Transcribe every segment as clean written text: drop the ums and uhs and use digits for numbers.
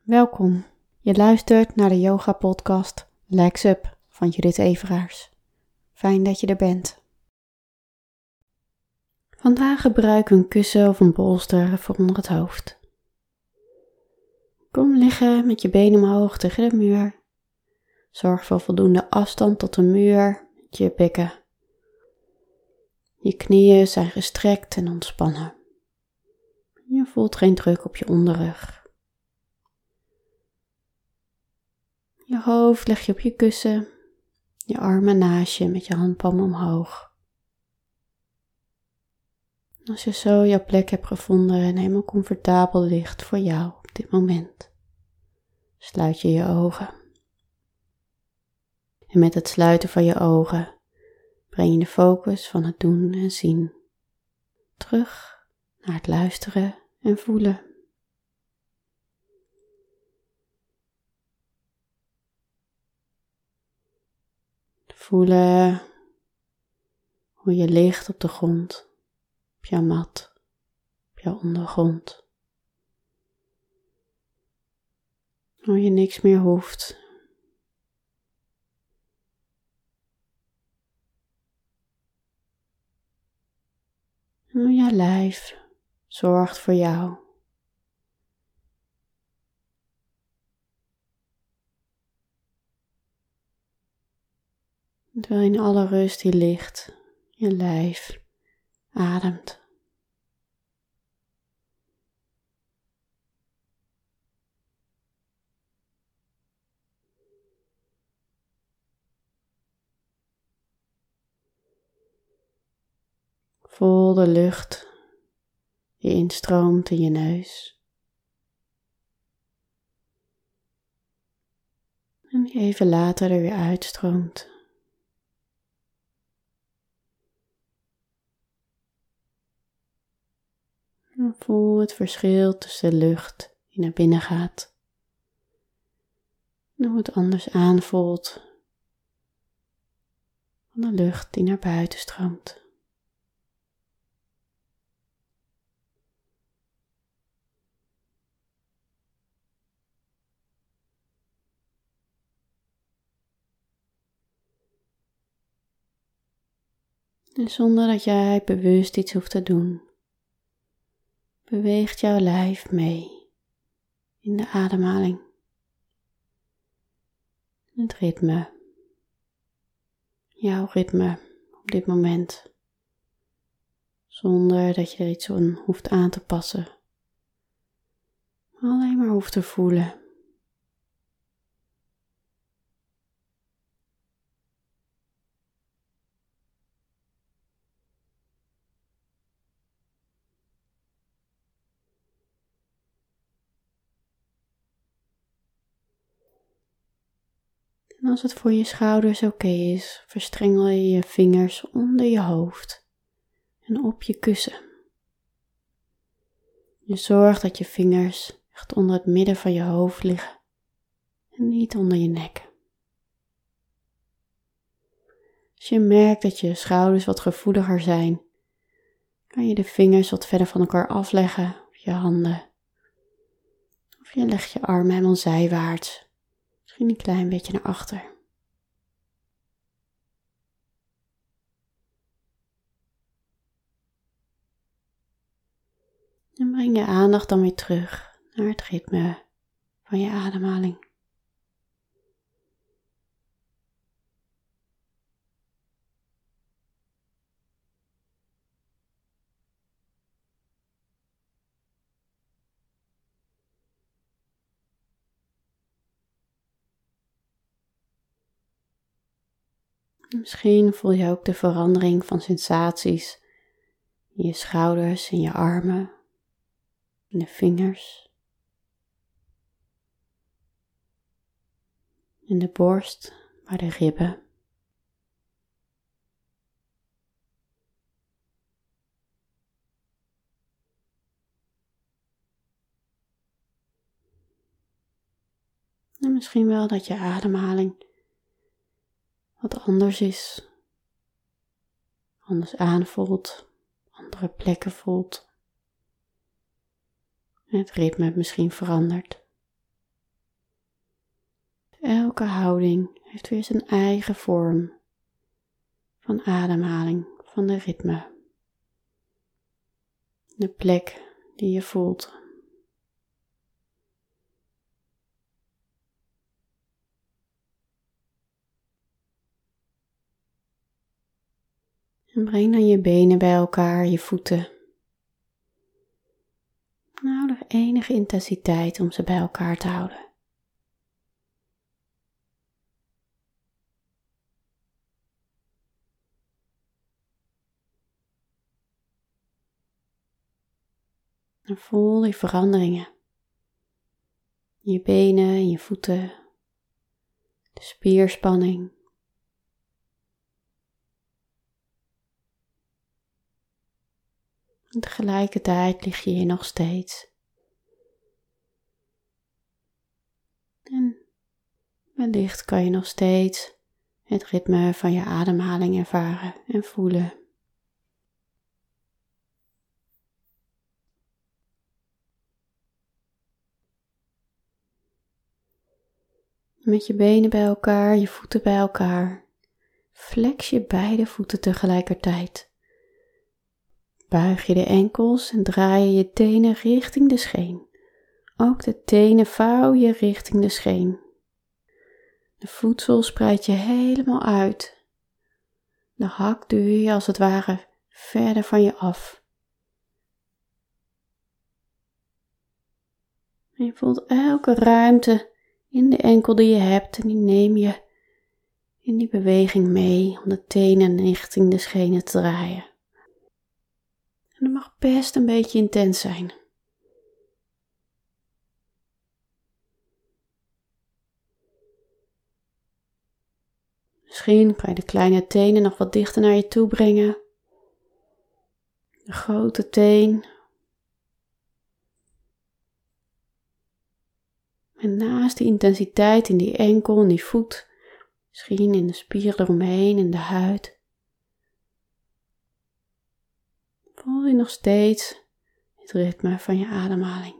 Welkom, je luistert naar de yoga podcast Legs Up van Judith Everaars. Fijn dat je er bent. Vandaag gebruik een kussen of een bolster voor onder het hoofd. Kom liggen met je benen omhoog tegen de muur. Zorg voor voldoende afstand tot de muur met je bekken. Je knieën zijn gestrekt en ontspannen. Je voelt geen druk op je onderrug. Je hoofd leg je op je kussen, je armen naast je met je handpalmen omhoog. Als je zo jouw plek hebt gevonden en helemaal comfortabel ligt voor jou op dit moment, sluit je je ogen. En met het sluiten van je ogen breng je de focus van het doen en zien terug naar het luisteren en voelen. Voelen hoe je ligt op de grond, op jouw mat, op jouw ondergrond. Hoe je niks meer hoeft. En hoe jouw lijf zorgt voor jou. Terwijl in alle rust hier ligt, je lijf ademt. Voel de lucht die instroomt in je neus. En die even later er weer uitstroomt. En voel het verschil tussen de lucht die naar binnen gaat en hoe het anders aanvoelt van de lucht die naar buiten stroomt. En zonder dat jij bewust iets hoeft te doen, beweegt jouw lijf mee in de ademhaling. Het ritme, jouw ritme op dit moment, zonder dat je er iets aan hoeft aan te passen, alleen maar hoeft te voelen. En als het voor je schouders oké is, verstrengel je je vingers onder je hoofd en op je kussen. Je zorgt dat je vingers echt onder het midden van je hoofd liggen en niet onder je nek. Als je merkt dat je schouders wat gevoeliger zijn, kan je de vingers wat verder van elkaar afleggen op je handen. Of je legt je armen helemaal zijwaarts. Misschien een klein beetje naar achter. En breng je aandacht dan weer terug naar het ritme van je ademhaling. Misschien voel je ook de verandering van sensaties in je schouders, in je armen, in de vingers, in de borst, bij de ribben. En misschien wel dat je ademhaling wat anders is, anders aanvoelt, andere plekken voelt. En het ritme misschien verandert. Elke houding heeft weer zijn eigen vorm van ademhaling, van de ritme. De plek die je voelt. En breng dan je benen bij elkaar, je voeten. Nou, nog enige intensiteit om ze bij elkaar te houden. En voel die veranderingen. Je benen en je voeten. De spierspanning. En tegelijkertijd lig je hier nog steeds. En wellicht kan je nog steeds het ritme van je ademhaling ervaren en voelen. Met je benen bij elkaar, je voeten bij elkaar. Flex je beide voeten tegelijkertijd. Buig je de enkels en draai je je tenen richting de scheen. Ook de tenen vouw je richting de scheen. De voedsel spreid je helemaal uit. De hak duw je als het ware verder van je af. En je voelt elke ruimte in de enkel die je hebt en die neem je in die beweging mee om de tenen richting de schenen te draaien. En dat mag best een beetje intens zijn. Misschien kan je de kleine tenen nog wat dichter naar je toe brengen. De grote teen. En naast die intensiteit in die enkel en die voet, misschien in de spieren eromheen, in de huid, voel je nog steeds het ritme van je ademhaling.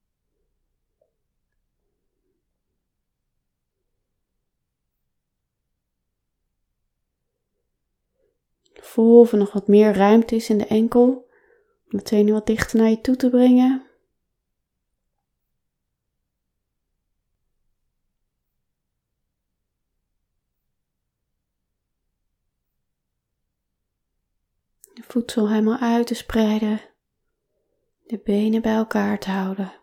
Voel of er nog wat meer ruimte is in de enkel, om de tenen wat dichter naar je toe te brengen. De voedsel helemaal uit te spreiden, de benen bij elkaar te houden.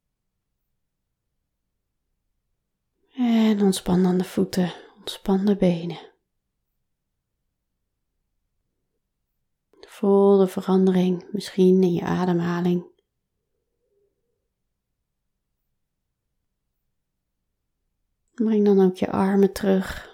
En ontspan dan de voeten, ontspan de benen. Voel de verandering misschien in je ademhaling. Breng dan ook je armen terug.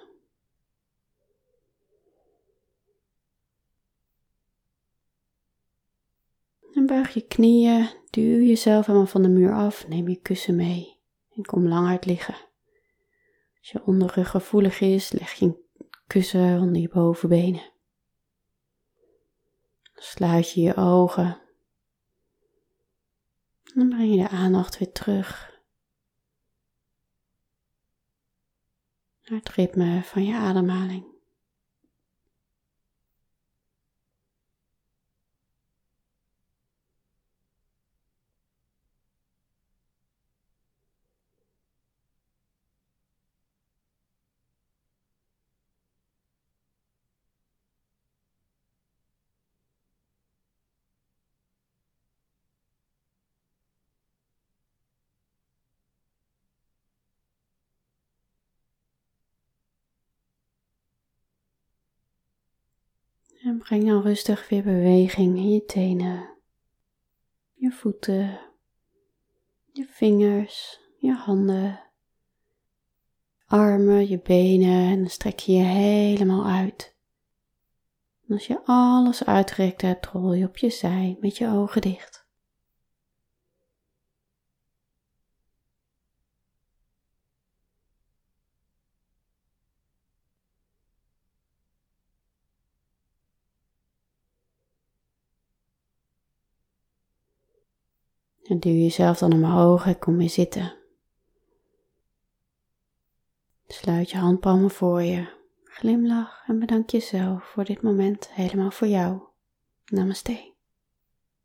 En buig je knieën, duw jezelf helemaal van de muur af, neem je kussen mee en kom lang uit liggen. Als je onderrug gevoelig is, leg je een kussen onder je bovenbenen. Dan sluit je je ogen. Dan breng je de aandacht weer terug naar het ritme van je ademhaling. En breng dan rustig weer beweging in je tenen, je voeten, je vingers, je handen, armen, je benen en dan strek je je helemaal uit. En als je alles uitgerekt hebt, rol je op je zij met je ogen dicht. En duw jezelf dan omhoog en kom weer zitten. Sluit je handpalmen voor je. Glimlach en bedank jezelf voor dit moment helemaal voor jou. Namaste.